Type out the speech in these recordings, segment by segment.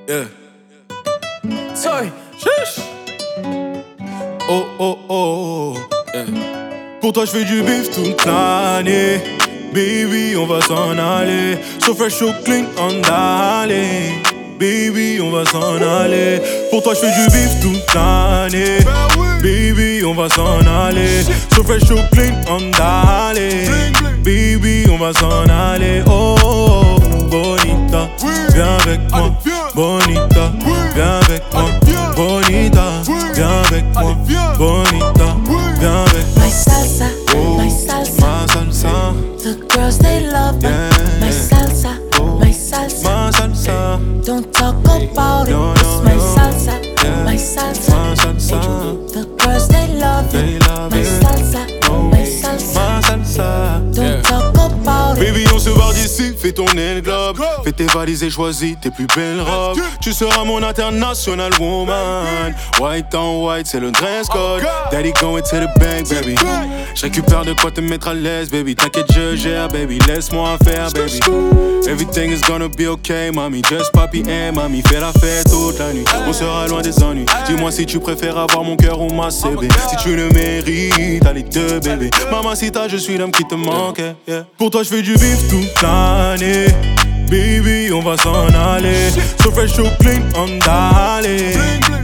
Yeah. Sorry. Shush. Oh, oh, oh. Yeah. Pour toi, je fais du bif toute l'année. Baby, on va s'en aller. So fresh, so clean, on d'aller. Baby, on va s'en aller. Pour toi, je fais du bif toute l'année. Baby, on va s'en aller. So fresh, so clean, on d'aller. Baby, on va s'en aller. Oh, oh, oh, bonita, viens avec moi. Bonita, viens avec moi. Bonita, viens avec moi. Bonita, viens avec moi. My salsa, Oh, my salsa. ma salsa, The girls they love me. yeah. My salsa, Oh, my salsa. ma salsa, Don't talk about it. No, It's no, my no. salsa, Yeah. my salsa. ma salsa, The girls they love They it. love My it. salsa, Oh, my salsa. ma salsa. Don't talk about it. Baby, on se barre d'ici, fais ton aile globe. Fais tes valises et choisis tes plus belles robes. Tu seras mon international woman. White on white, c'est le dress code. Daddy going to the bank, baby. Je récupère de quoi te mettre à l'aise, baby. T'inquiète, je gère, baby. Laisse-moi faire, baby. Everything is gonna be okay, mommy. Just papi et mamie. Fais la fête toute la nuit. On sera loin des ennuis. Dis-moi si tu préfères avoir mon cœur ou ma CB. Si tu le mérites, t'as les deux, bébé. Mamacita, je suis l'homme qui te manque. Yeah. Pour toi, je fais du bif toute l'année. Baby, on va s'en aller. So fresh, so clean, on d'aller.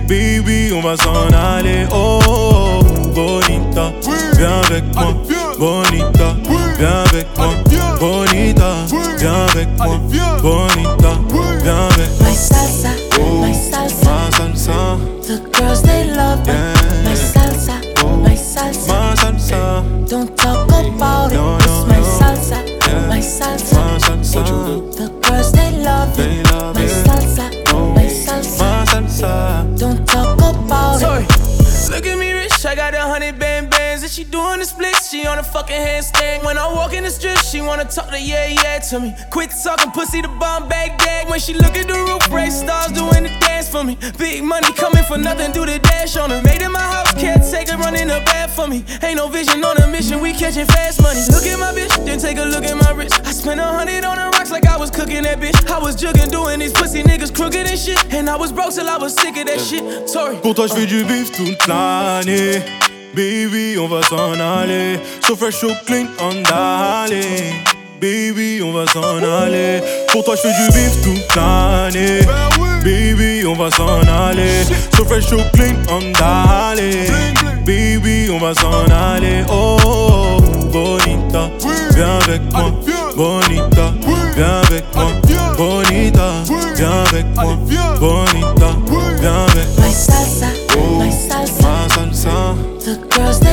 Baby, on va s'en aller. Oh, oh, oh, bonita, viens avec moi. Bonita, viens avec moi. Bonita, viens avec moi. Bonita, viens avec moi. My salsa, Oh, my salsa. ma salsa, The girls they love me. yeah. My salsa, my salsa. Ma salsa, Don't talk about it. No, It's no, my no. salsa, Yeah. my salsa. ma salsa, The girls they love They it. love My it. salsa, Oh, my salsa. ma salsa. Don't talk about it. Look at me rich, I got 100 bands and she doing the splits, she on a fucking handstand. When I walk in the strip, she wanna talk to yeah to me. Quit talking pussy, the bomb bag gag. When she look at the roof, race stars doing the dance for me. Big money coming for nothing, do the dash on her. Made in my house, can't take her running the bad for me. Ain't no vision on a mission, we catching fast money. Look at my bitch, then take a look at my wrist. I spent 100 on the rocks like I was cooking that bitch. I was jugging, doing these pussy niggas crooked and shit. And I was broke till I was sick of that shit. Sorry. Pour toi, je fais du bif toute l'année. Baby, on va s'en aller. So fresh, so clean, on d'aller. Baby, on va s'en aller. Pour toi, je fais du bif toute l'année. Baby, on va s'en aller. So fresh, so clean, on d'aller. Baby, on va s'en aller. Oh, oh, oh, bonita, viens avec moi. Bonita, viens avec moi. Bonita, viens avec moi. Bonita, viens avec moi. My salsa, Oh, my salsa. ma salsa, The girls they